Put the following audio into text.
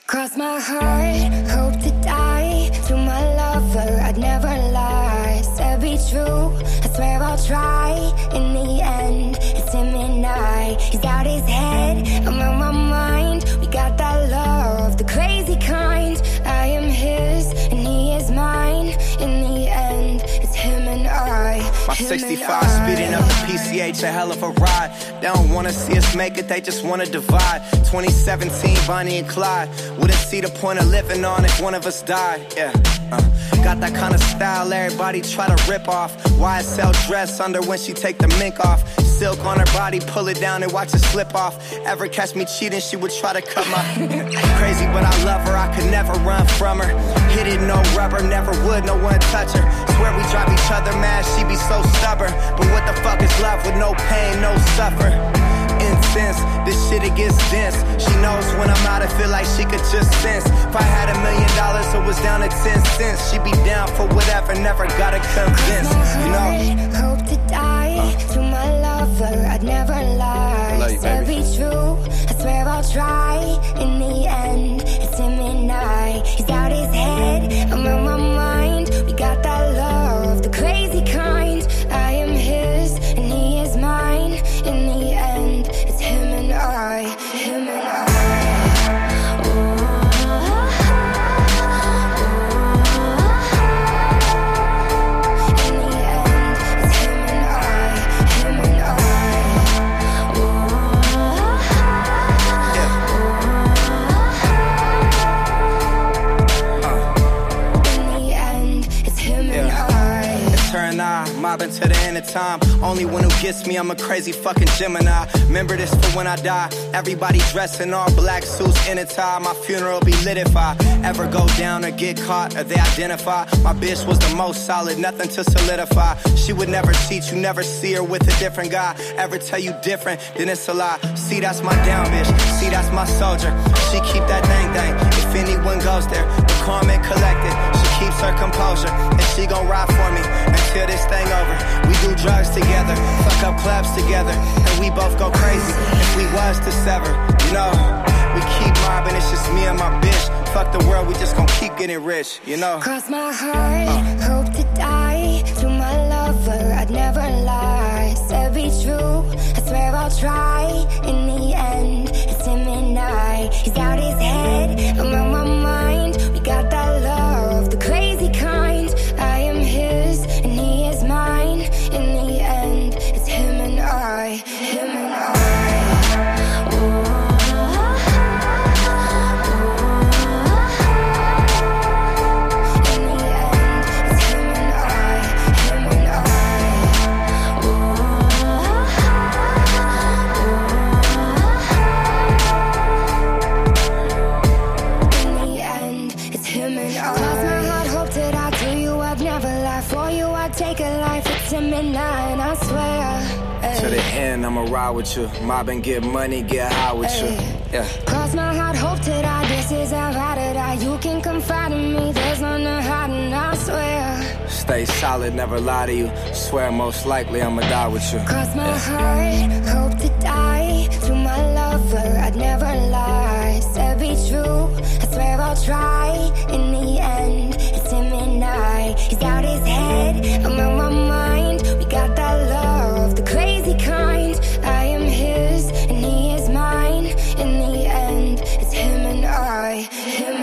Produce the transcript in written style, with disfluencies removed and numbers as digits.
Cross my heart, hope to die. To my lover, I'd never lie. Said be true, I swear I'll try. In the end, it's him and I. He's out his head, I'm on my mind. We got that love, the crazy kind. I am his, and he is mine. In the end, it's him and I. My 65 speeding up the PCH, a hell of a ride. They don't wanna see us make it, they just wanna divide. 2017, Bonnie and Clyde. Wouldn't see the point of living on if one of us died. Yeah, got that kind of style everybody try to rip off. YSL dress under when she take the mink off. Silk on her body, pull it down and watch it slip off. Ever catch me cheating, she would try to cut my crazy, but I love her, I could never run from her. Hit it, no rubber, never would, no one touch her. Swear we drive each other mad, she be so stubborn. But what the fuck is love with no pain, no suffer? Intense, this shit it gets dense. She knows when I'm out, I feel like she could just sense. If I had $1 million, it was down to 10 cents. She be down for whatever, never gotta convince. You know, hope to die. To my lover, I'd never lie. I love you, baby. Be true, I swear I'll try. In the end, it's him and I. He's out his head, I'm on my mind. We got that love, the crazy kind. I am his, and he is mine. In the end, it's him and I. Him and I. Mobbing to the end of time. Only one who gets me, I'm a crazy fucking Gemini. Remember this for when I die. Everybody dressed in all black suits in a tie. My funeral be lit if I ever go down or get caught or they identify. My bitch was the most solid, nothing to solidify. She would never cheat, you never see her with a different guy. Ever tell you different, then it's a lie. See, that's my down bitch, see, that's my soldier. She keep that thing. If anyone goes there, we're calm and collected. She keeps her composure, and she gon' ride for me until this thing over. We do drugs together, fuck up clubs together, and we both go crazy if we was to sever. You know, we keep mobbing, it's just me and my bitch. Fuck the world, we just gon' keep getting rich, you know. Cross my heart, hope to die. To my lover, I'd never lie. Said be true, I swear I'll try. In the end, it's him and I. He's out his head, I'm on my mind. We got that love, the crazy kind. I am his, and he is mine. In the end, it's him and I. Him and I. Take a life, it's him and I swear. To the end, I'ma ride with you. Mob and get money, get high with you. Yeah. Cross my heart, hope to die. This is how I to die. You can confide in me, there's none to hide, and I swear. Stay solid, never lie to you. Swear most likely I'ma die with you. Cross my heart, hope to die. To my lover, I'd never lie. Said be true, I swear I'll try. In the end, it's him and I. He's out his head, I'm on my mind. We got that love, the crazy kind. I am his, and he is mine. In the end, it's him and I. Him